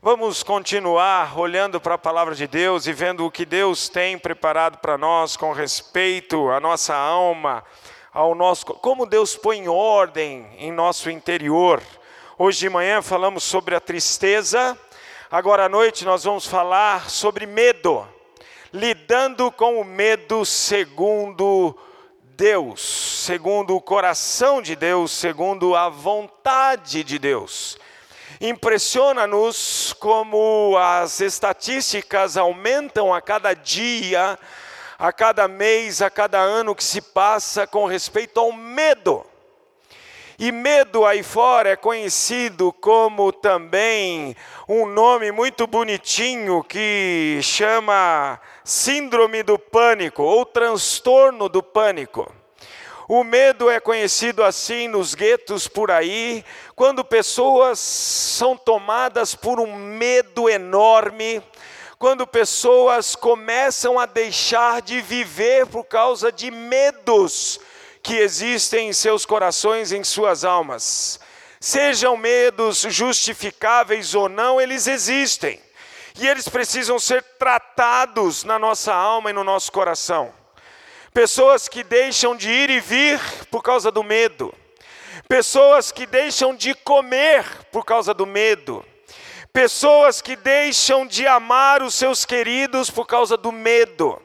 Vamos continuar olhando para a palavra de Deus e vendo o que Deus tem preparado para nós com respeito à nossa alma, como Deus põe ordem em nosso interior. Hoje de manhã falamos sobre a tristeza, agora à noite nós vamos falar sobre medo, lidando com o medo segundo Deus, segundo o coração de Deus, segundo a vontade de Deus. Impressiona-nos como as estatísticas aumentam a cada dia, a cada mês, a cada ano que se passa com respeito ao medo. E medo aí fora é conhecido como também um nome muito bonitinho que chama síndrome do pânico ou transtorno do pânico. O medo é conhecido assim nos guetos por aí, quando pessoas são tomadas por um medo enorme, quando pessoas começam a deixar de viver por causa de medos que existem em seus corações, em suas almas. Sejam medos justificáveis ou não, eles existem. E eles precisam ser tratados na nossa alma e no nosso coração. Pessoas que deixam de ir e vir por causa do medo. Pessoas que deixam de comer por causa do medo. Pessoas que deixam de amar os seus queridos por causa do medo.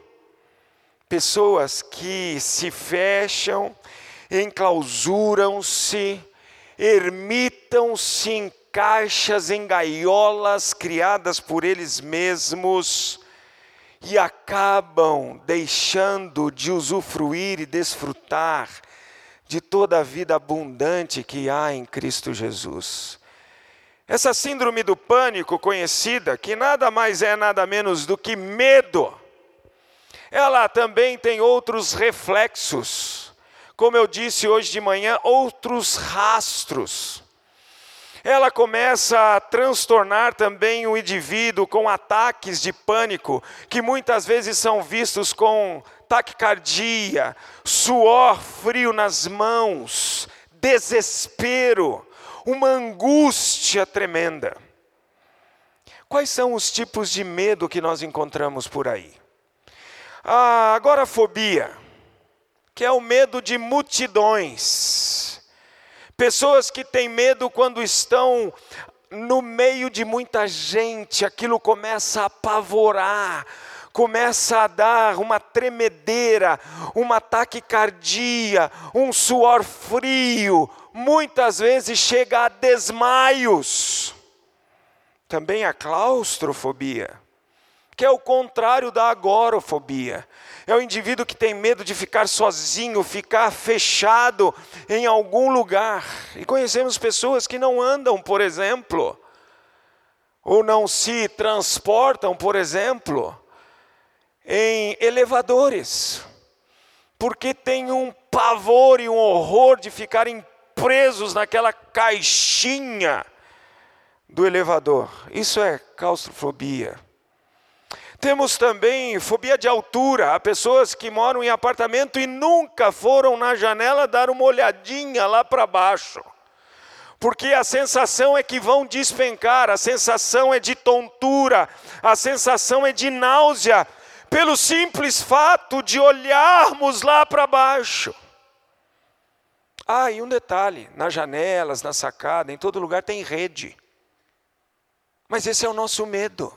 Pessoas que se fecham, enclausuram-se, ermitam-se em caixas, em gaiolas criadas por eles mesmos e acabam deixando de usufruir e desfrutar de toda a vida abundante que há em Cristo Jesus. Essa síndrome do pânico conhecida, que nada mais é nada menos do que medo, ela também tem outros reflexos, como eu disse hoje de manhã, outros rastros. Ela começa a transtornar também o indivíduo com ataques de pânico, que muitas vezes são vistos com taquicardia, suor frio nas mãos, desespero, uma angústia tremenda. Quais são os tipos de medo que nós encontramos por aí? A agorafobia, que é o medo de multidões. Pessoas que têm medo quando estão no meio de muita gente, aquilo começa a apavorar, começa a dar uma tremedeira, uma taquicardia, um suor frio, muitas vezes chega a desmaios. Também a claustrofobia, que é o contrário da agorafobia. É o indivíduo que tem medo de ficar sozinho, ficar fechado em algum lugar. E conhecemos pessoas que não andam, por exemplo, ou não se transportam, por exemplo, em elevadores, porque tem um pavor e um horror de ficarem presos naquela caixinha do elevador. Isso é claustrofobia. Temos também fobia de altura. Há pessoas que moram em apartamento e nunca foram na janela dar uma olhadinha lá para baixo. Porque a sensação é que vão despencar, a sensação é de tontura, a sensação é de náusea, pelo simples fato de olharmos lá para baixo. E um detalhe, nas janelas, na sacada, em todo lugar tem rede. Mas esse é o nosso medo.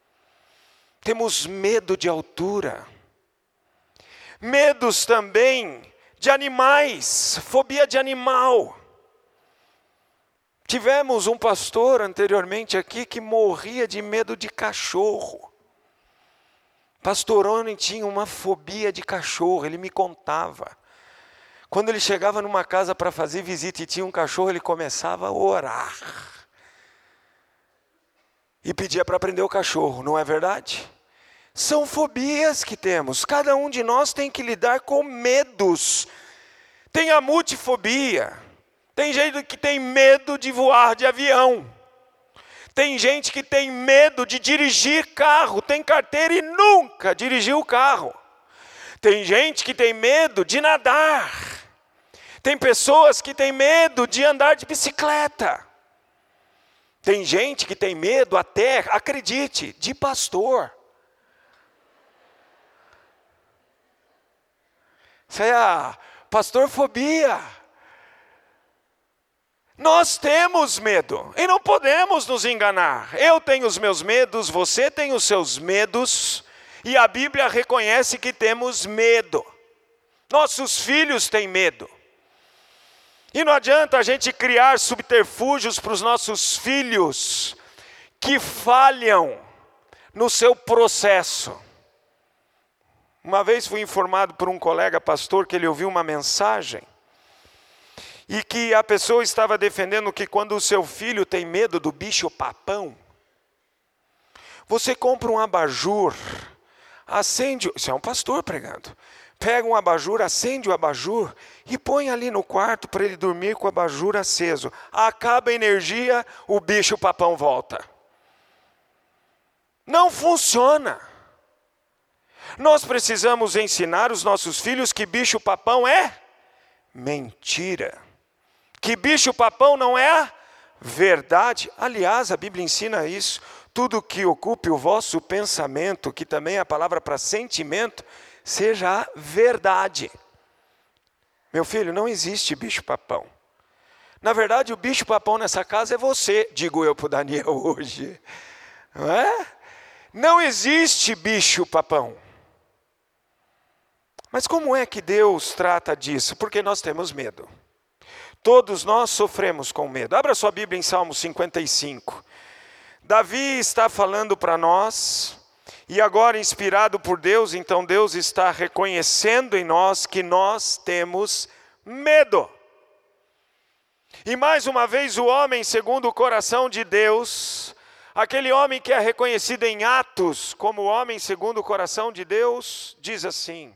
Temos medo de altura. Medos também de animais, fobia de animal. Tivemos um pastor anteriormente aqui que morria de medo de cachorro. Pastor Oni tinha uma fobia de cachorro, ele me contava. Quando ele chegava numa casa para fazer visita e tinha um cachorro, ele começava a orar. E pedia para prender o cachorro, não é verdade? São fobias que temos, cada um de nós tem que lidar com medos. Tem a multifobia, tem gente que tem medo de voar de avião. Tem gente que tem medo de dirigir carro, tem carteira e nunca dirigiu o carro. Tem gente que tem medo de nadar. Tem pessoas que têm medo de andar de bicicleta. Tem gente que tem medo até, acredite, de pastor. Isso é a pastorfobia. Nós temos medo e não podemos nos enganar. Eu tenho os meus medos, você tem os seus medos, e a Bíblia reconhece que temos medo. Nossos filhos têm medo. E não adianta a gente criar subterfúgios para os nossos filhos que falham no seu processo. Uma vez fui informado por um colega pastor que ele ouviu uma mensagem e que a pessoa estava defendendo que quando o seu filho tem medo do bicho-papão, você compra um abajur, acende, isso é um pastor pregando, pega um abajur, acende o abajur e põe ali no quarto para ele dormir com o abajur aceso. Acaba a energia, o bicho-papão volta. Não funciona. Nós precisamos ensinar os nossos filhos que bicho-papão é mentira. Que bicho-papão não é verdade. Aliás, a Bíblia ensina isso. Tudo que ocupe o vosso pensamento, que também é a palavra para sentimento, seja a verdade. Meu filho, não existe bicho-papão. Na verdade, o bicho-papão nessa casa é você, digo eu para o Daniel hoje. Não é? Não existe bicho-papão. Mas como é que Deus trata disso? Porque nós temos medo. Todos nós sofremos com medo. Abra sua Bíblia em Salmo 55. Davi está falando para nós, e agora inspirado por Deus, então Deus está reconhecendo em nós que nós temos medo. E mais uma vez o homem segundo o coração de Deus, aquele homem que é reconhecido em Atos como homem segundo o coração de Deus, diz assim: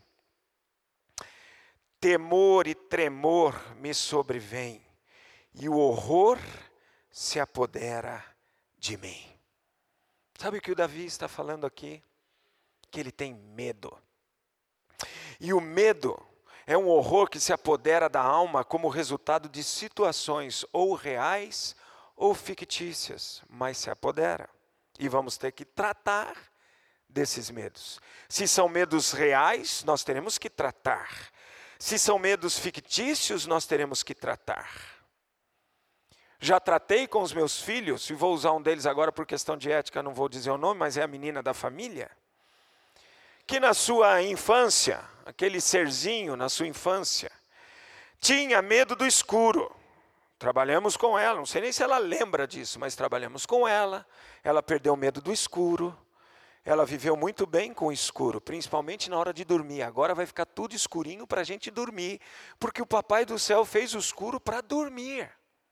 temor e tremor me sobrevém, e o horror se apodera de mim. Sabe o que o Davi está falando aqui? Que ele tem medo. E o medo é um horror que se apodera da alma como resultado de situações ou reais ou fictícias, mas se apodera. E vamos ter que tratar desses medos. Se são medos reais, nós teremos que tratar. Se são medos fictícios, nós teremos que tratar. Já tratei com os meus filhos, e vou usar um deles agora por questão de ética, não vou dizer o nome, mas é a menina da família, que na sua infância, aquele serzinho na sua infância, tinha medo do escuro. Trabalhamos com ela, não sei nem se ela lembra disso, mas trabalhamos com ela. Ela perdeu o medo do escuro. Ela viveu muito bem com o escuro, principalmente na hora de dormir. Agora vai ficar tudo escurinho para a gente dormir, porque o Papai do Céu fez o escuro para dormir.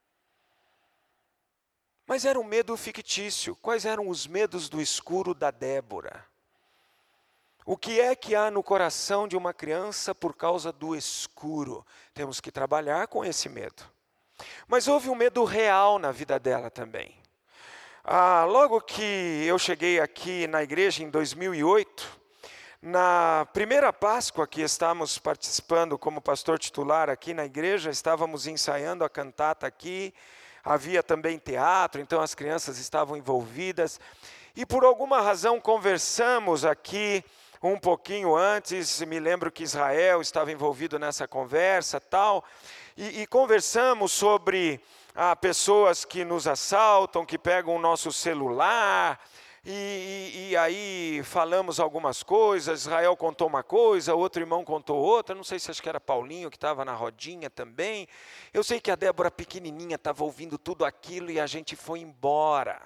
Mas era um medo fictício. Quais eram os medos do escuro da Débora? O que é que há no coração de uma criança por causa do escuro? Temos que trabalhar com esse medo. Mas houve um medo real na vida dela também. Logo que eu cheguei aqui na igreja em 2008, na primeira Páscoa que estávamos participando como pastor titular aqui na igreja, estávamos ensaiando a cantata aqui, havia também teatro, então as crianças estavam envolvidas. E por alguma razão conversamos aqui um pouquinho antes, me lembro que Israel estava envolvido nessa conversa tal, e conversamos sobre pessoas que nos assaltam, que pegam o nosso celular, e aí falamos algumas coisas. Israel contou uma coisa, outro irmão contou outra, não sei se acho que era Paulinho que estava na rodinha também. Eu sei que a Débora pequenininha estava ouvindo tudo aquilo e a gente foi embora.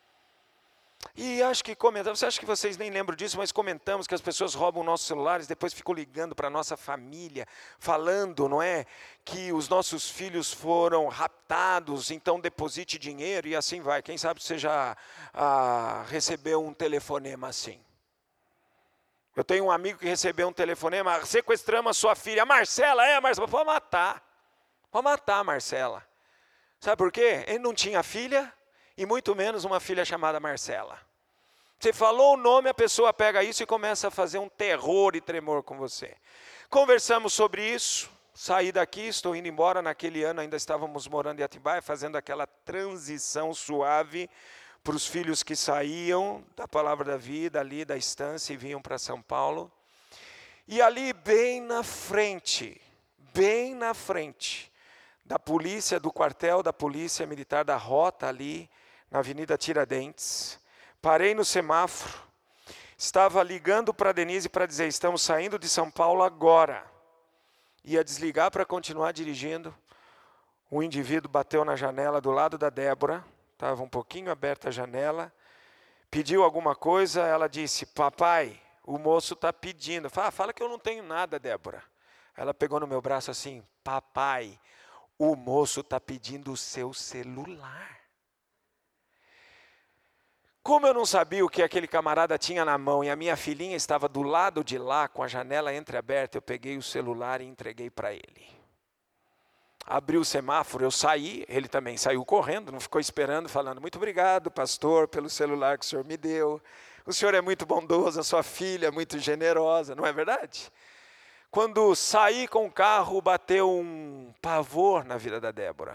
E acho que comentamos, acho que vocês nem lembram disso, mas comentamos que as pessoas roubam nossos celulares, depois ficam ligando para a nossa família, falando, não é, que os nossos filhos foram raptados, então deposite dinheiro e assim vai. Quem sabe você já recebeu um telefonema assim. Eu tenho um amigo que recebeu um telefonema: sequestramos a sua filha. Marcela, Marcela, pode matar a Marcela. Sabe por quê? Ele não tinha filha, e muito menos uma filha chamada Marcela. Você falou o nome, a pessoa pega isso e começa a fazer um terror e tremor com você. Conversamos sobre isso, saí daqui, estou indo embora. Naquele ano ainda estávamos morando em Atibaia, fazendo aquela transição suave para os filhos que saíam da Palavra da Vida, ali da estância, e vinham para São Paulo. E ali bem na frente da polícia, do quartel da Polícia Militar da Rota, ali na Avenida Tiradentes, parei no semáforo, estava ligando para a Denise para dizer: estamos saindo de São Paulo agora. Ia desligar para continuar dirigindo. O indivíduo bateu na janela do lado da Débora, estava um pouquinho aberta a janela, pediu alguma coisa. Ela disse: papai, o moço está pedindo. Fala que eu não tenho nada, Débora. Ela pegou no meu braço assim: papai, o moço está pedindo o seu celular. Como eu não sabia o que aquele camarada tinha na mão e a minha filhinha estava do lado de lá com a janela entreaberta, eu peguei o celular e entreguei para ele. Abri o semáforo, eu saí, ele também saiu correndo, não ficou esperando, falando: muito obrigado, pastor, pelo celular que o senhor me deu. O senhor é muito bondoso, a sua filha é muito generosa, não é verdade? Quando saí com o carro, bateu um pavor na vida da Débora.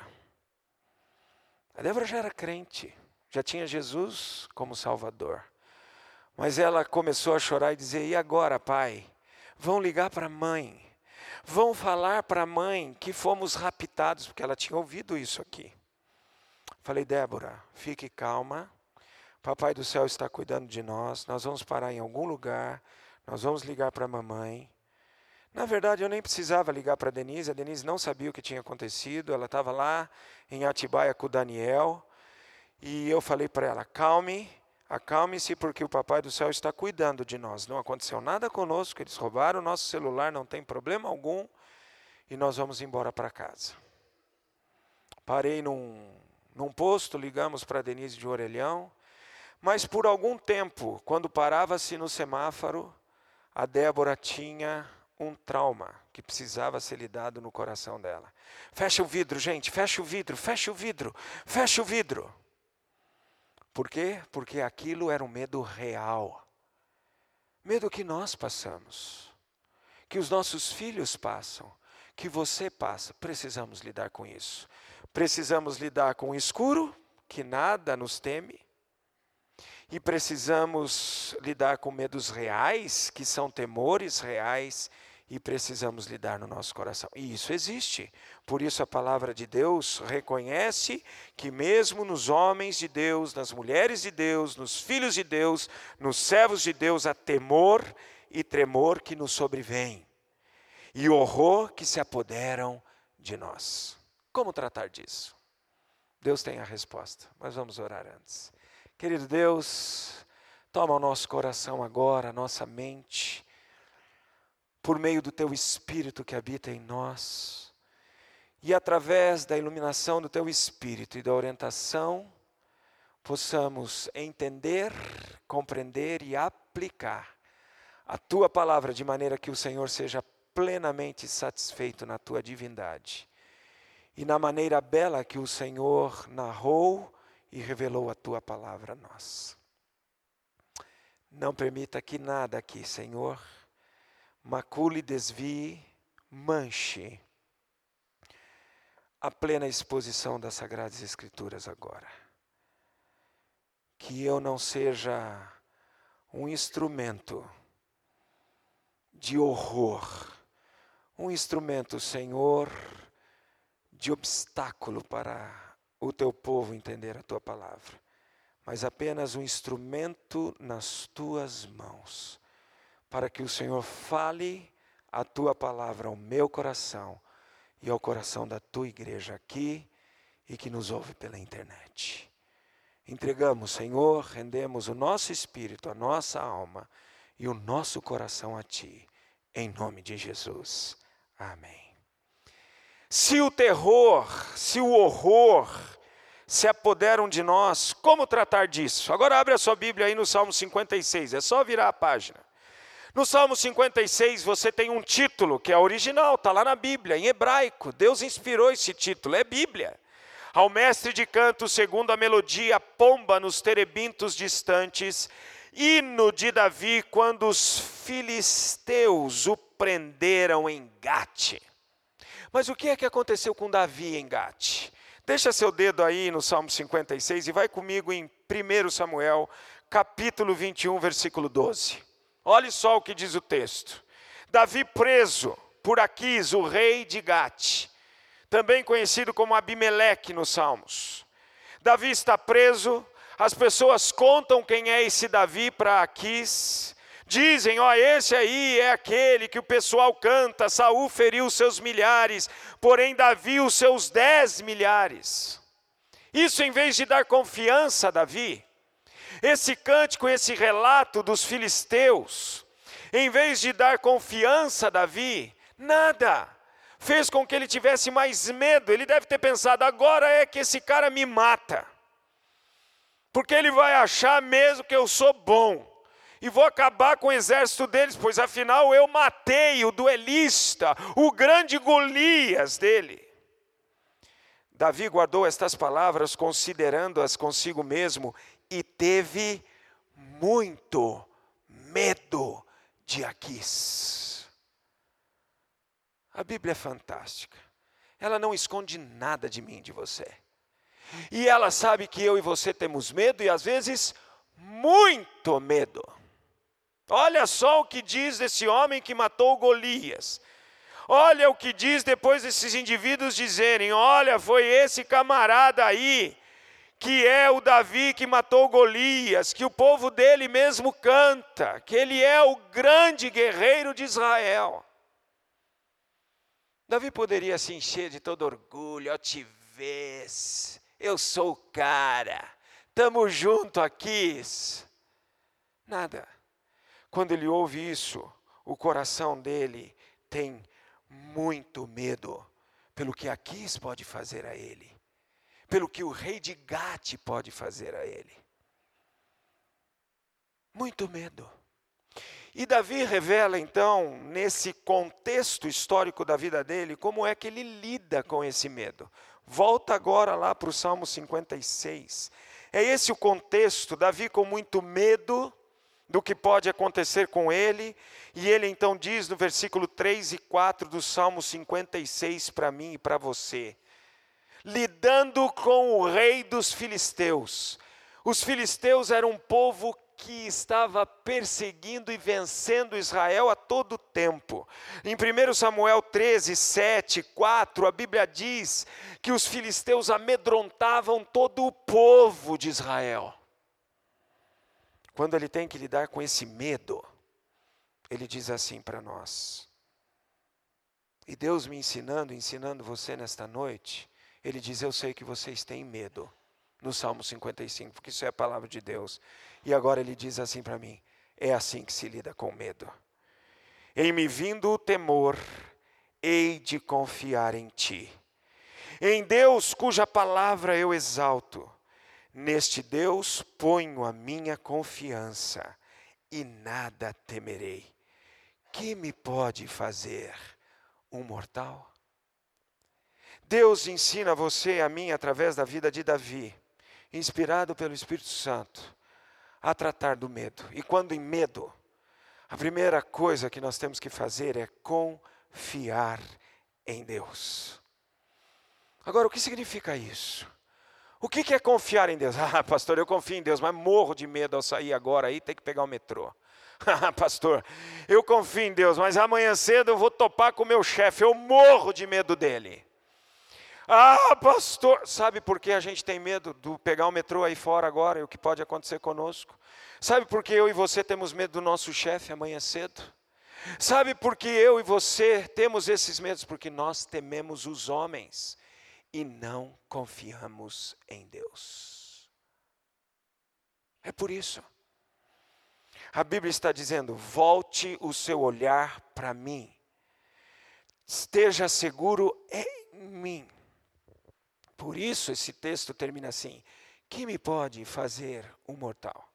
A Débora já era crente, já tinha Jesus como Salvador. Mas ela começou a chorar e dizer: e agora, pai? Vão ligar para a mãe. Vão falar para a mãe que fomos raptados, porque ela tinha ouvido isso aqui. Falei: Débora, fique calma. Papai do céu está cuidando de nós. Nós vamos parar em algum lugar. Nós vamos ligar para a mamãe. Na verdade, eu nem precisava ligar para a Denise não sabia o que tinha acontecido. Ela estava lá em Atibaia com o Daniel. E eu falei para ela: acalme-se, porque o Papai do Céu está cuidando de nós. Não aconteceu nada conosco, eles roubaram o nosso celular, não tem problema algum, e nós vamos embora para casa. Parei num posto, ligamos para a Denise de Orelhão, mas por algum tempo, quando parava-se no semáforo, a Débora tinha um trauma que precisava ser lidado no coração dela. Fecha o vidro, gente, fecha o vidro, fecha o vidro, fecha o vidro. Por quê? Porque aquilo era um medo real. Medo que nós passamos, que os nossos filhos passam, que você passa. Precisamos lidar com isso. Precisamos lidar com o escuro, que nada nos teme. E precisamos lidar com medos reais, que são temores reais. E precisamos lidar no nosso coração. E isso existe. Por isso a palavra de Deus reconhece que mesmo nos homens de Deus, nas mulheres de Deus, nos filhos de Deus, nos servos de Deus, há temor e tremor que nos sobrevém. E horror que se apoderam de nós. Como tratar disso? Deus tem a resposta, mas vamos orar antes. Querido Deus, toma o nosso coração agora, a nossa mente, por meio do Teu Espírito que habita em nós, e através da iluminação do Teu Espírito e da orientação, possamos entender, compreender e aplicar a Tua palavra de maneira que o Senhor seja plenamente satisfeito na Tua divindade e na maneira bela que o Senhor narrou e revelou a Tua palavra a nós. Não permita que nada aqui, Senhor, macule, desvie, manche a plena exposição das Sagradas Escrituras agora. Que eu não seja um instrumento de horror, um instrumento, Senhor, de obstáculo para o Teu povo entender a Tua palavra, mas apenas um instrumento nas Tuas mãos, para que o Senhor fale a Tua palavra ao meu coração e ao coração da Tua igreja aqui e que nos ouve pela internet. Entregamos, Senhor, rendemos o nosso espírito, a nossa alma e o nosso coração a Ti, em nome de Jesus. Amém. Se o terror, se o horror se apoderam de nós, como tratar disso? Agora abre a sua Bíblia aí no Salmo 56, é só virar a página. No Salmo 56 você tem um título que é original, está lá na Bíblia, em hebraico. Deus inspirou esse título, é Bíblia. Ao mestre de canto, segundo a melodia, pomba nos terebintos distantes, hino de Davi, quando os filisteus o prenderam em Gate. Mas o que é que aconteceu com Davi em Gate? Deixa seu dedo aí no Salmo 56 e vai comigo em 1 Samuel, capítulo 21, versículo 12. Olhe só o que diz o texto. Davi preso por Aquis, o rei de Gate, também conhecido como Abimeleque nos Salmos. Davi está preso, as pessoas contam quem é esse Davi para Aquis. Dizem, esse aí é aquele que o pessoal canta, Saul feriu seus milhares, porém Davi os seus 10 milhares. Isso em vez de dar confiança a Davi, esse cântico, esse relato dos filisteus, em vez de dar confiança a Davi, nada, fez com que ele tivesse mais medo. Ele deve ter pensado, agora é que esse cara me mata, porque ele vai achar mesmo que eu sou bom. E vou acabar com o exército deles, pois afinal eu matei o duelista, o grande Golias dele. Davi guardou estas palavras, considerando-as consigo mesmo, e teve muito medo de Aquis. A Bíblia é fantástica. Ela não esconde nada de mim, de você. E ela sabe que eu e você temos medo, e às vezes muito medo. Olha só o que diz desse homem que matou Golias. Olha o que diz depois desses indivíduos dizerem, olha, foi esse camarada aí, que é o Davi que matou Golias, que o povo dele mesmo canta, que ele é o grande guerreiro de Israel. Davi poderia se encher de todo orgulho, altivez, eu sou o cara, estamos juntos aqui. Nada. Quando ele ouve isso, o coração dele tem muito medo pelo que Aquis pode fazer a ele, pelo que o rei de Gate pode fazer a ele. Muito medo. E Davi revela então, nesse contexto histórico da vida dele, como é que ele lida com esse medo. Volta agora lá para o Salmo 56. É esse o contexto, Davi com muito medo do que pode acontecer com ele, e ele então diz no versículo 3 e 4 do Salmo 56 para mim e para você, lidando com o rei dos filisteus. Os filisteus eram um povo que estava perseguindo e vencendo Israel a todo tempo. Em 1 Samuel 13, 7, 4, a Bíblia diz que os filisteus amedrontavam todo o povo de Israel. Quando ele tem que lidar com esse medo, ele diz assim para nós. E Deus me ensinando você nesta noite, ele diz, eu sei que vocês têm medo, no Salmo 55, porque isso é a palavra de Deus. E agora ele diz assim para mim, é assim que se lida com medo. Em me vindo o temor, hei de confiar em ti. Em Deus cuja palavra eu exalto. Neste Deus ponho a minha confiança e nada temerei. Que me pode fazer um mortal? Deus ensina você e a mim, através da vida de Davi, inspirado pelo Espírito Santo, a tratar do medo. E quando em medo, a primeira coisa que nós temos que fazer é confiar em Deus. Agora, o que significa isso? O que é confiar em Deus? Ah, pastor, eu confio em Deus, mas morro de medo ao sair agora aí, tem que pegar o metrô. Ah, pastor, eu confio em Deus, mas amanhã cedo eu vou topar com o meu chefe, eu morro de medo dele. Ah, pastor, sabe por que a gente tem medo de pegar o metrô aí fora agora e o que pode acontecer conosco? Sabe por que eu e você temos medo do nosso chefe amanhã cedo? Sabe por que eu e você temos esses medos? Porque nós tememos os homens e não confiamos em Deus. É por isso. A Bíblia está dizendo, volte o seu olhar para mim. Esteja seguro em mim. Por isso esse texto termina assim, que me pode fazer um mortal?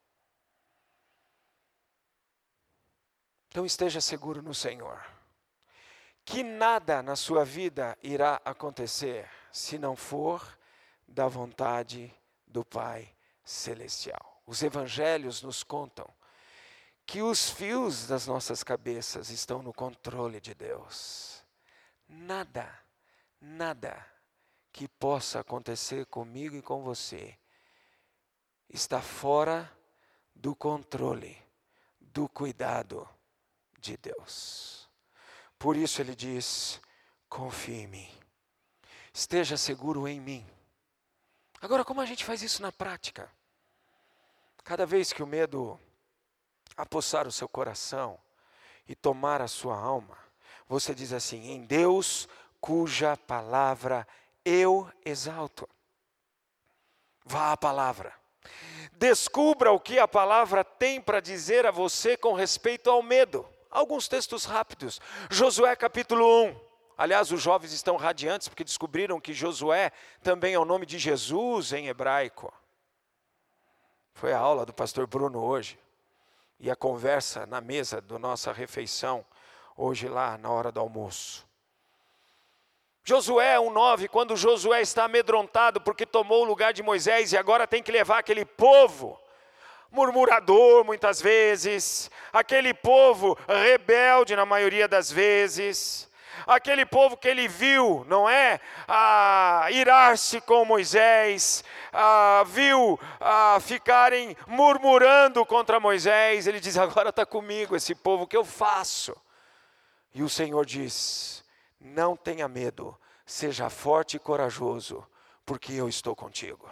Então esteja seguro no Senhor. Que nada na sua vida irá acontecer se não for da vontade do Pai Celestial. Os evangelhos nos contam que os fios das nossas cabeças estão no controle de Deus. Nada, nada que possa acontecer comigo e com você está fora do controle, do cuidado de Deus. Por isso ele diz: confie em mim, esteja seguro em mim. Agora, como a gente faz isso na prática? Cada vez que o medo apossar o seu coração e tomar a sua alma, você diz assim: em Deus cuja palavra eu exalto. Vá à palavra. Descubra o que a palavra tem para dizer a você com respeito ao medo. Alguns textos rápidos. Josué capítulo 1. Aliás, os jovens estão radiantes porque descobriram que Josué também é o nome de Jesus em hebraico. Foi a aula do pastor Bruno hoje. E a conversa na mesa da nossa refeição, hoje lá na hora do almoço. Josué 1,9, quando Josué está amedrontado porque tomou o lugar de Moisés e agora tem que levar aquele povo murmurador muitas vezes, aquele povo rebelde na maioria das vezes, aquele povo que ele viu, não é, irar-se com Moisés, viu ficarem murmurando contra Moisés. Ele diz: agora está comigo esse povo, o que eu faço? E o Senhor diz: não tenha medo, seja forte e corajoso, porque eu estou contigo.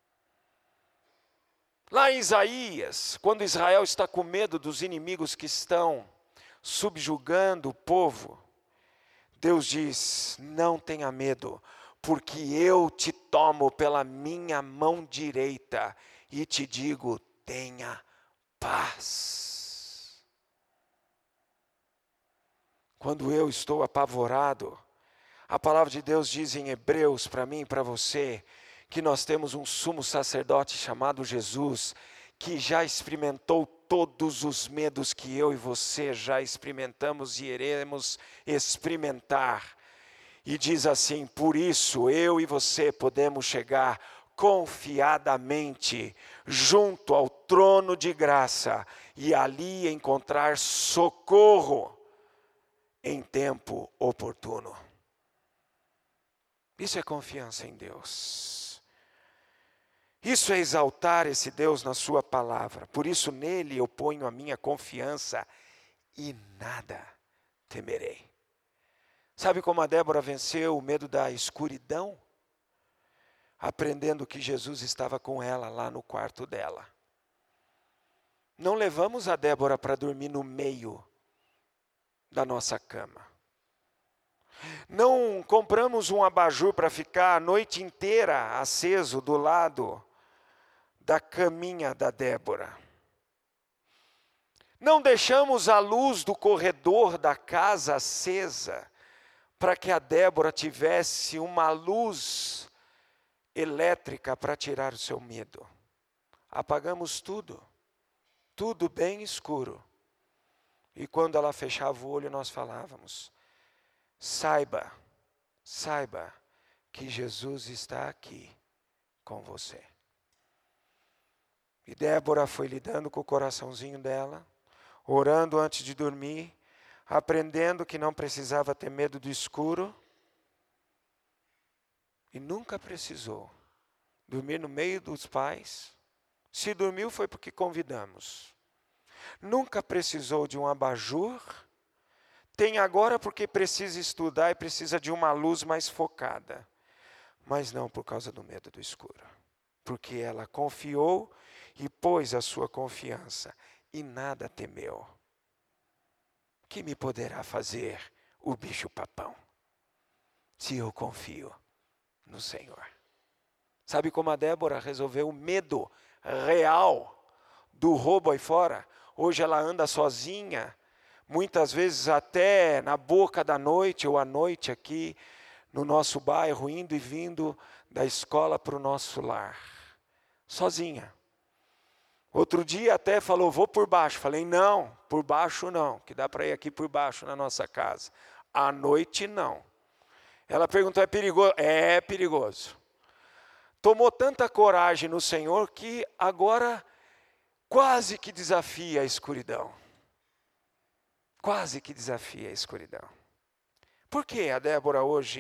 Lá em Isaías, quando Israel está com medo dos inimigos que estão subjugando o povo, Deus diz: não tenha medo, porque eu te tomo pela minha mão direita e te digo: tenha paz. Quando eu estou apavorado, a palavra de Deus diz em Hebreus para mim e para você, que nós temos um sumo sacerdote chamado Jesus, que já experimentou todos os medos que eu e você já experimentamos e iremos experimentar. E diz assim: por isso eu e você podemos chegar confiadamente junto ao trono de graça e ali encontrar socorro em tempo oportuno. Isso é confiança em Deus. Isso é exaltar esse Deus na sua palavra. Por isso nele eu ponho a minha confiança e nada temerei. Sabe como a Débora venceu o medo da escuridão? Aprendendo que Jesus estava com ela lá no quarto dela. Não levamos a Débora para dormir no meio da nossa cama. Não compramos um abajur para ficar a noite inteira aceso do lado da caminha da Débora. Não deixamos a luz do corredor da casa acesa para que a Débora tivesse uma luz elétrica para tirar o seu medo. Apagamos tudo bem escuro. E quando ela fechava o olho, nós falávamos: saiba que Jesus está aqui com você. E Débora foi lidando com o coraçãozinho dela, orando antes de dormir, aprendendo que não precisava ter medo do escuro, e nunca precisou dormir no meio dos pais. Se dormiu foi porque convidamos. Nunca precisou de um abajur. Tem agora porque precisa estudar e precisa de uma luz mais focada. Mas não por causa do medo do escuro. Porque ela confiou e pôs a sua confiança e nada temeu. Que me poderá fazer o bicho-papão, se eu confio no Senhor? Sabe como a Débora resolveu o medo real do roubo aí fora? Hoje ela anda sozinha, muitas vezes até na boca da noite ou à noite aqui no nosso bairro, indo e vindo da escola para o nosso lar, sozinha. Outro dia até falou: vou por baixo. Falei: não, por baixo não, que dá para ir aqui por baixo na nossa casa. À noite não. Ela perguntou: é perigoso? É perigoso. Tomou tanta coragem no Senhor que agora quase que desafia a escuridão. Quase que desafia a escuridão. Por que a Débora hoje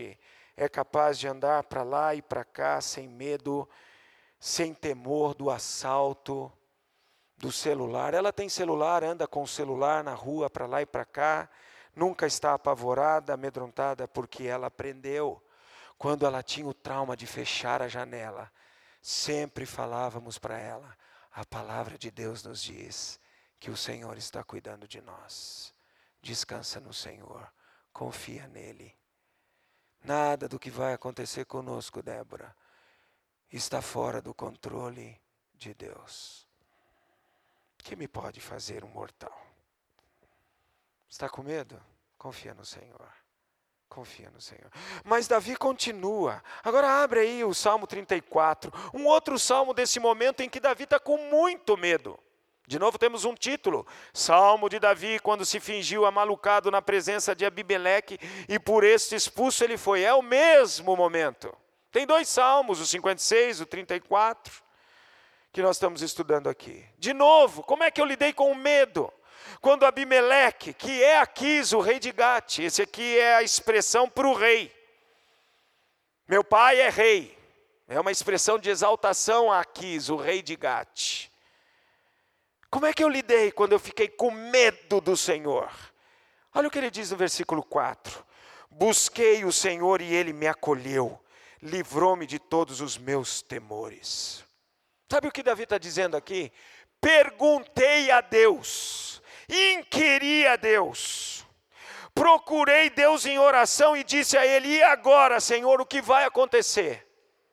é capaz de andar para lá e para cá sem medo, sem temor do assalto, do celular. Ela tem celular, anda com o celular na rua para lá e para cá, nunca está apavorada, amedrontada, porque ela aprendeu. Quando ela tinha o trauma de fechar a janela, sempre falávamos para ela, a palavra de Deus nos diz que o Senhor está cuidando de nós. Descansa no Senhor, confia nele. Nada do que vai acontecer conosco, Débora, está fora do controle de Deus. O que me pode fazer um mortal? Está com medo? Confia no Senhor. Confia no Senhor. Mas Davi continua. Agora abre aí o Salmo 34. Um outro salmo desse momento em que Davi está com muito medo. De novo temos um título. Salmo de Davi, quando se fingiu amalucado na presença de Abimeleque e por este expulso ele foi. É o mesmo momento. Tem dois salmos, o 56, o 34, que nós estamos estudando aqui. De novo, como é que eu lidei com o medo? Quando Abimeleque, que é Aquis, o rei de Gate, esse aqui é a expressão para o rei. Meu pai é rei. É uma expressão de exaltação a Aquis, o rei de Gate. Como é que eu lidei quando eu fiquei com medo do Senhor? Olha o que ele diz no versículo 4. Busquei o Senhor e ele me acolheu, livrou-me de todos os meus temores. Sabe o que Davi está dizendo aqui? Perguntei a Deus, inquiri a Deus, procurei Deus em oração e disse a ele, e agora, Senhor, o que vai acontecer?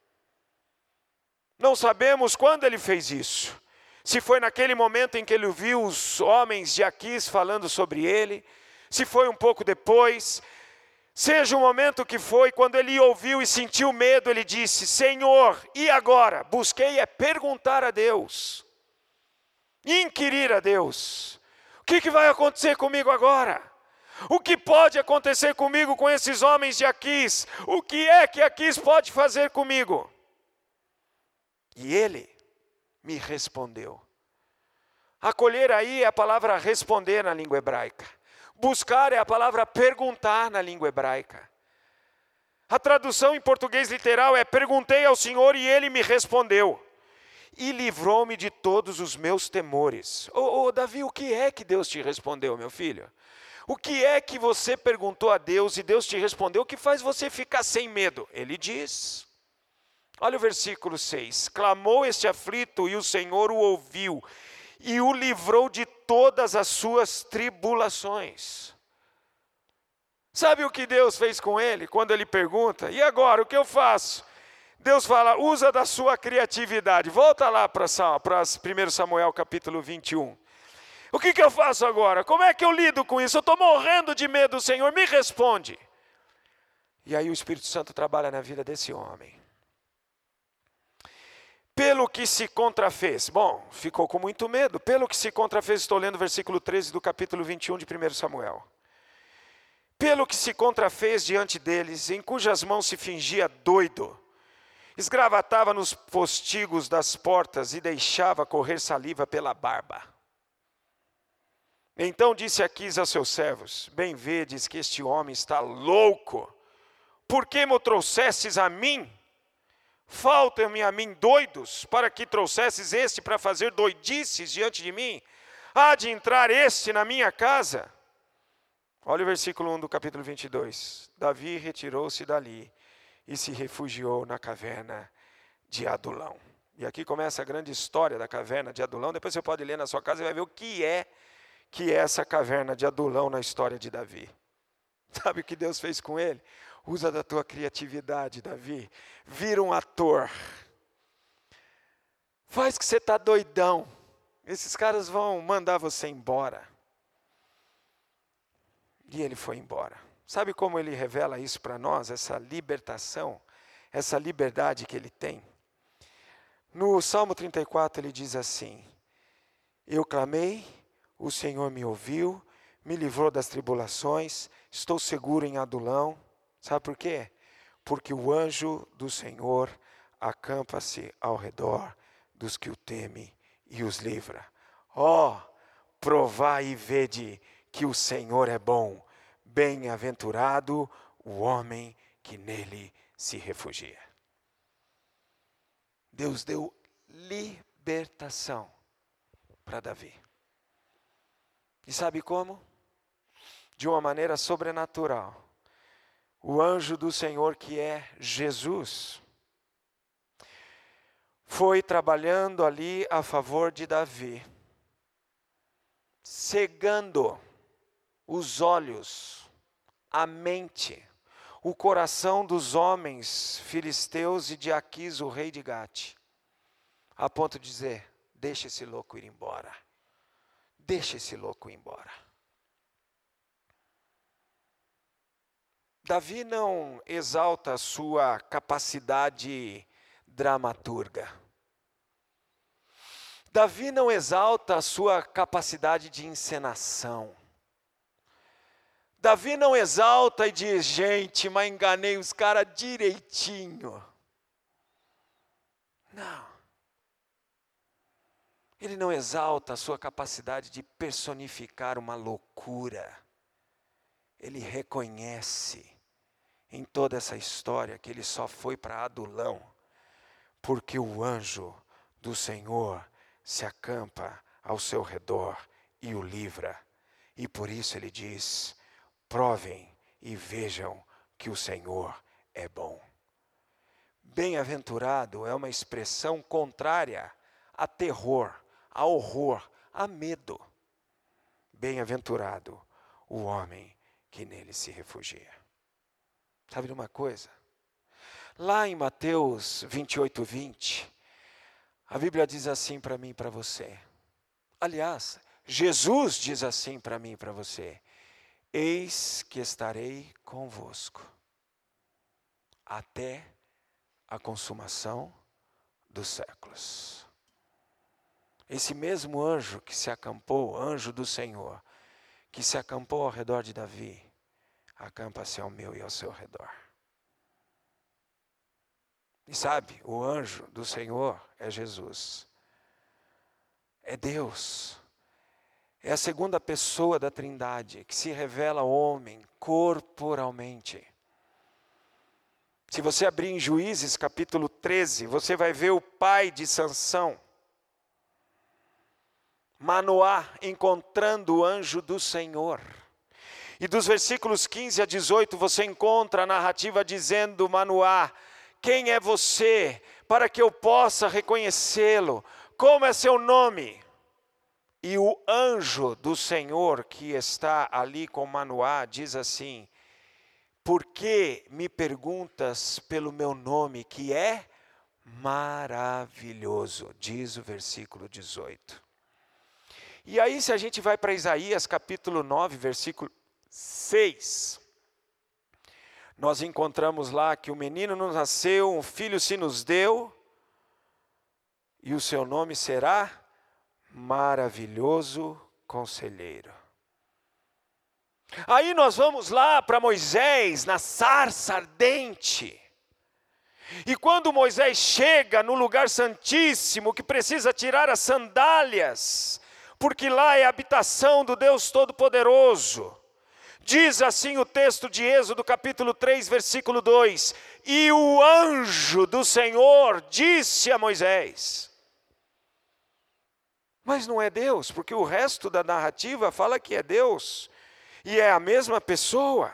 Não sabemos quando ele fez isso. Se foi naquele momento em que ele viu os homens de Aquis falando sobre ele, se foi um pouco depois, seja o momento que foi, quando ele ouviu e sentiu medo, ele disse, Senhor, e agora? Busquei é perguntar a Deus, inquirir a Deus, o que vai acontecer comigo agora? O que pode acontecer comigo com esses homens de Aquis? O que é que Aquis pode fazer comigo? E ele me respondeu. Acolher aí é a palavra responder na língua hebraica. Buscar é a palavra perguntar na língua hebraica. A tradução em português literal é perguntei ao Senhor e ele me respondeu. E livrou-me de todos os meus temores. Davi, o que é que Deus te respondeu, meu filho? O que é que você perguntou a Deus e Deus te respondeu? O que faz você ficar sem medo? Ele diz. Olha o versículo 6. Clamou este aflito e o Senhor o ouviu e o livrou de todas as suas tribulações. Sabe o que Deus fez com ele? Quando ele pergunta, e agora, o que eu faço? Deus fala, usa da sua criatividade. Volta lá para 1 Samuel capítulo 21. O que eu faço agora? Como é que eu lido com isso? Eu estou morrendo de medo, Senhor, me responde. E aí o Espírito Santo trabalha na vida desse homem. Pelo que se contrafez. Bom, ficou com muito medo. Pelo que se contrafez, estou lendo o versículo 13 do capítulo 21 de 1 Samuel. Pelo que se contrafez diante deles, em cujas mãos se fingia doido, esgravatava nos postigos das portas e deixava correr saliva pela barba. Então disse Aquis a seus servos, bem vedes que este homem está louco. Por que me trouxestes a mim? Faltam-me a mim doidos, para que trouxesses este para fazer doidices diante de mim? Há de entrar este na minha casa? Olha o versículo 1 do capítulo 22. Davi retirou-se dali e se refugiou na caverna de Adulão. E aqui começa a grande história da caverna de Adulão. Depois você pode ler na sua casa e vai ver o que é essa caverna de Adulão na história de Davi. Sabe o que Deus fez com ele? Usa da tua criatividade, Davi. Vira um ator. Faz que você está doidão. Esses caras vão mandar você embora. E ele foi embora. Sabe como ele revela isso para nós? Essa libertação, essa liberdade que ele tem. No Salmo 34 ele diz assim, eu clamei, o Senhor me ouviu, me livrou das tribulações, estou seguro em Adulão. Sabe por quê? Porque o anjo do Senhor acampa-se ao redor dos que o temem e os livra. Provai e vede que o Senhor é bom. Bem-aventurado o homem que nele se refugia. Deus deu libertação para Davi. E sabe como? De uma maneira sobrenatural. O anjo do Senhor, que é Jesus, foi trabalhando ali a favor de Davi, cegando os olhos, a mente, o coração dos homens filisteus e de Aquis, o rei de Gate, a ponto de dizer: deixa esse louco ir embora, deixa esse louco ir embora. Davi não exalta a sua capacidade dramaturga. Davi não exalta a sua capacidade de encenação. Davi não exalta e diz: gente, mas enganei os caras direitinho. Não. Ele não exalta a sua capacidade de personificar uma loucura. Ele reconhece em toda essa história que ele só foi para Adulão porque o anjo do Senhor se acampa ao seu redor e o livra. E por isso ele diz: provem e vejam que o Senhor é bom. Bem-aventurado é uma expressão contrária a terror, a horror, a medo. Bem-aventurado o homem que nele se refugia. Sabe de uma coisa? Lá em Mateus 28:20, a Bíblia diz assim para mim e para você. Aliás, Jesus diz assim para mim e para você: eis que estarei convosco até a consumação dos séculos. Esse mesmo anjo que se acampou, anjo do Senhor, que se acampou ao redor de Davi, acampa-se ao meu e ao seu redor. E sabe, o anjo do Senhor é Jesus. É Deus. É a segunda pessoa da Trindade que se revela ao homem corporalmente. Se você abrir em Juízes capítulo 13, você vai ver o pai de Sansão, Manoá, encontrando o anjo do Senhor. E dos versículos 15 a 18 você encontra a narrativa dizendo: Manoá, quem é você para que eu possa reconhecê-lo? Como é seu nome? E o anjo do Senhor que está ali com Manoá diz assim: por que me perguntas pelo meu nome, que é maravilhoso? Diz o versículo 18. E aí, se a gente vai para Isaías capítulo 9, versículo 6, nós encontramos lá que o menino nos nasceu, um filho se nos deu, e o seu nome será Maravilhoso Conselheiro. Aí nós vamos lá para Moisés, na sarça ardente. E quando Moisés chega no lugar santíssimo, que precisa tirar as sandálias, porque lá é a habitação do Deus Todo-Poderoso. Diz assim o texto de Êxodo capítulo 3, versículo 2. E o anjo do Senhor disse a Moisés. Mas não é Deus, porque o resto da narrativa fala que é Deus. E é a mesma pessoa.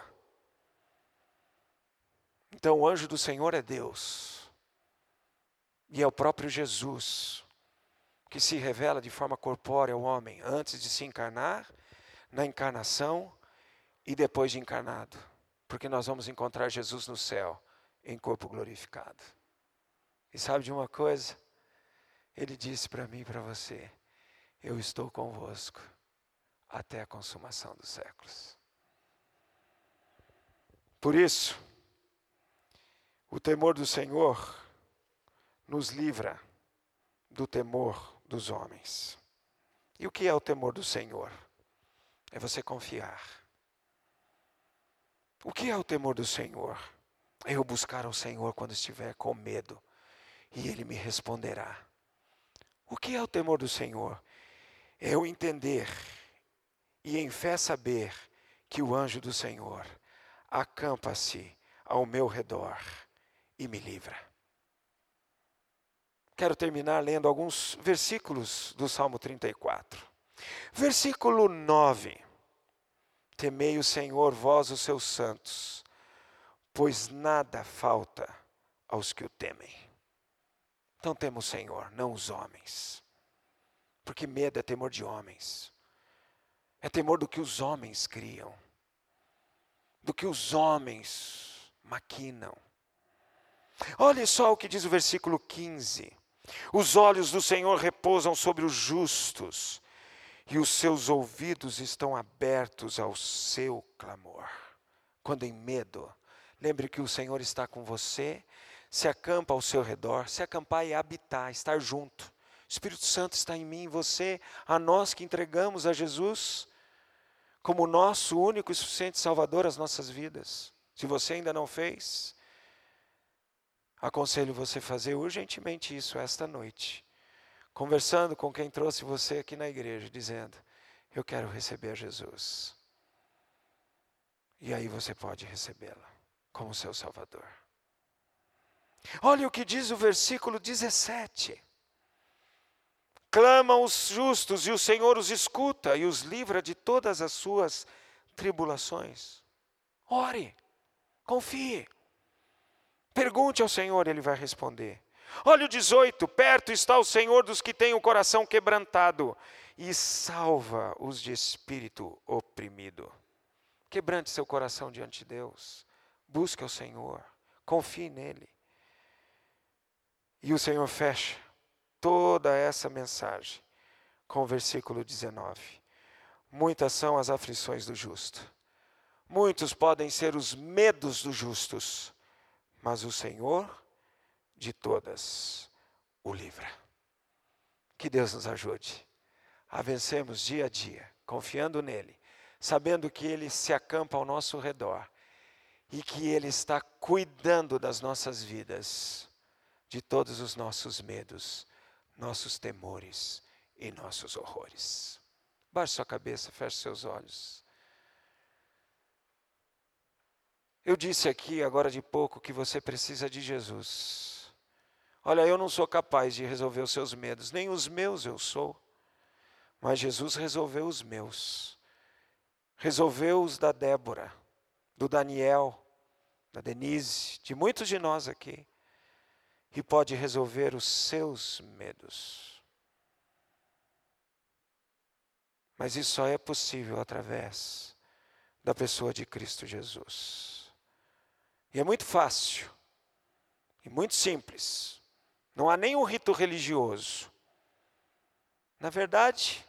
Então o anjo do Senhor é Deus. E é o próprio Jesus, que se revela de forma corpórea ao homem, antes de se encarnar, na encarnação e depois de encarnado. Porque nós vamos encontrar Jesus no céu, em corpo glorificado. E sabe de uma coisa? Ele disse para mim e para você: eu estou convosco até a consumação dos séculos. Por isso, o temor do Senhor nos livra do temor dos homens. E o que é o temor do Senhor? É você confiar. O que é o temor do Senhor? É eu buscar ao Senhor quando estiver com medo, e Ele me responderá. O que é o temor do Senhor? É eu entender e em fé saber que o anjo do Senhor acampa-se ao meu redor e me livra. Quero terminar lendo alguns versículos do Salmo 34. Versículo 9. Temei o Senhor, vós os seus santos, pois nada falta aos que o temem. Então temos o Senhor, não os homens. Porque medo é temor de homens. É temor do que os homens criam. Do que os homens maquinam. Olhe só o que diz o versículo 15. Os olhos do Senhor repousam sobre os justos, e os seus ouvidos estão abertos ao seu clamor. Quando em medo, lembre que o Senhor está com você, se acampa ao seu redor. Se acampar é habitar, estar junto. O Espírito Santo está em mim e você, a nós que entregamos a Jesus como nosso único e suficiente Salvador às nossas vidas. Se você ainda não fez, aconselho você a fazer urgentemente isso esta noite. Conversando com quem trouxe você aqui na igreja, dizendo: eu quero receber Jesus. E aí você pode recebê-la como seu Salvador. Olha o que diz o versículo 17. Clamam os justos e o Senhor os escuta e os livra de todas as suas tribulações. Ore, confie. Pergunte ao Senhor, Ele vai responder. Olha o 18, perto está o Senhor dos que têm o coração quebrantado e salva os de espírito oprimido. Quebrante seu coração diante de Deus, busque ao Senhor, confie nele. E o Senhor fecha toda essa mensagem com o versículo 19. Muitas são as aflições do justo, muitos podem ser os medos dos justos, mas o Senhor de todas o livra. Que Deus nos ajude a vencermos dia a dia, confiando nele, sabendo que ele se acampa ao nosso redor e que ele está cuidando das nossas vidas, de todos os nossos medos, nossos temores e nossos horrores. Baixe sua cabeça, feche seus olhos. Eu disse aqui agora de pouco que você precisa de Jesus. Olha, eu não sou capaz de resolver os seus medos, nem os meus eu sou. Mas Jesus resolveu os meus. Resolveu os da Débora, do Daniel, da Denise, de muitos de nós aqui. E pode resolver os seus medos. Mas isso só é possível através da pessoa de Cristo Jesus. E é muito fácil, e muito simples. Não há nenhum rito religioso. Na verdade,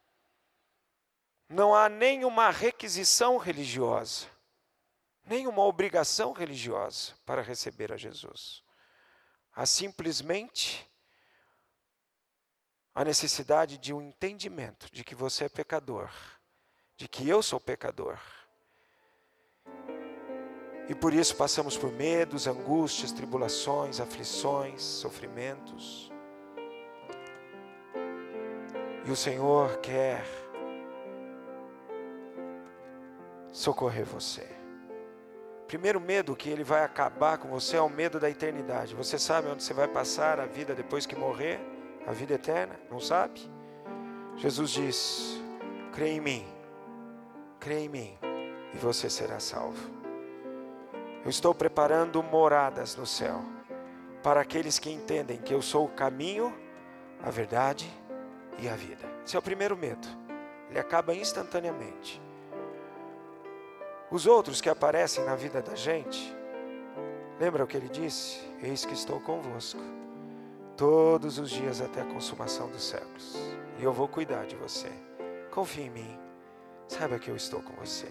não há nenhuma requisição religiosa, nenhuma obrigação religiosa para receber a Jesus. Há simplesmente a necessidade de um entendimento de que você é pecador, de que eu sou pecador. E por isso passamos por medos, angústias, tribulações, aflições, sofrimentos. E o Senhor quer socorrer você. Primeiro medo que Ele vai acabar com você é o medo da eternidade. Você sabe onde você vai passar a vida depois que morrer? A vida eterna? Não sabe? Jesus diz: crê em mim e você será salvo. Eu estou preparando moradas no céu para aqueles que entendem que eu sou o caminho, a verdade e a vida. Esse é o primeiro medo. Ele acaba instantaneamente. Os outros que aparecem na vida da gente, lembra o que ele disse? Eis que estou convosco todos os dias até a consumação dos séculos. E eu vou cuidar de você. Confie em mim. Saiba que eu estou com você.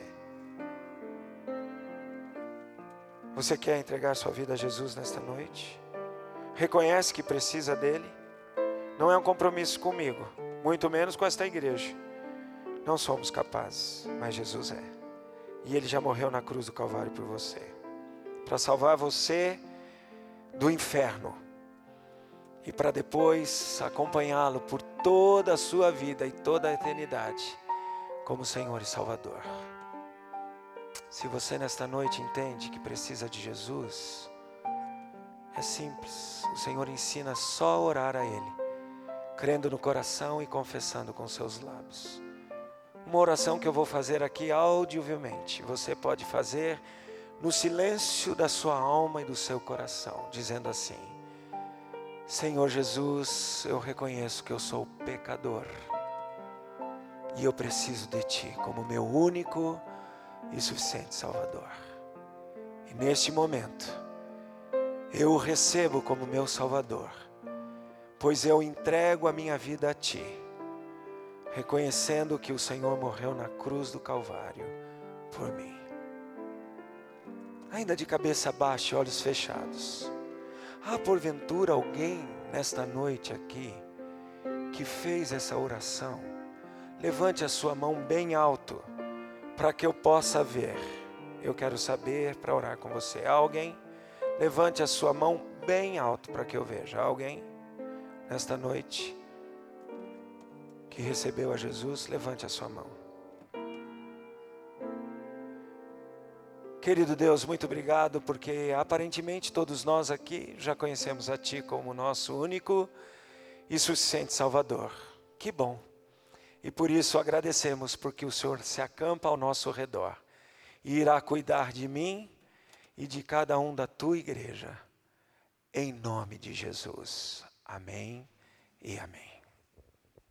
Você quer entregar sua vida a Jesus nesta noite? Reconhece que precisa dele? Não é um compromisso comigo, muito menos com esta igreja. Não somos capazes, mas Jesus é. E Ele já morreu na cruz do Calvário por você, para salvar você do inferno e para depois acompanhá-lo por toda a sua vida e toda a eternidade como Senhor e Salvador. Se você nesta noite entende que precisa de Jesus, é simples, o Senhor ensina só a orar a Ele, crendo no coração e confessando com seus lábios. Uma oração que eu vou fazer aqui audivelmente, você pode fazer no silêncio da sua alma e do seu coração, dizendo assim: Senhor Jesus, eu reconheço que eu sou pecador e eu preciso de Ti como meu único e suficiente Salvador. E neste momento, eu o recebo como meu Salvador, pois eu entrego a minha vida a Ti, reconhecendo que o Senhor morreu na cruz do Calvário por mim. Ainda de cabeça baixa e olhos fechados, há porventura alguém nesta noite aqui que fez essa oração? Levante a sua mão bem alto para que eu possa ver. Eu quero saber para orar com você. Há alguém? Levante a sua mão bem alto para que eu veja. Há alguém nesta noite que recebeu a Jesus? Levante a sua mão. Querido Deus, muito obrigado, porque aparentemente todos nós aqui já conhecemos a Ti como nosso único e suficiente Salvador. Que bom! E por isso agradecemos, porque o Senhor se acampa ao nosso redor e irá cuidar de mim e de cada um da Tua igreja. Em nome de Jesus. Amém e amém.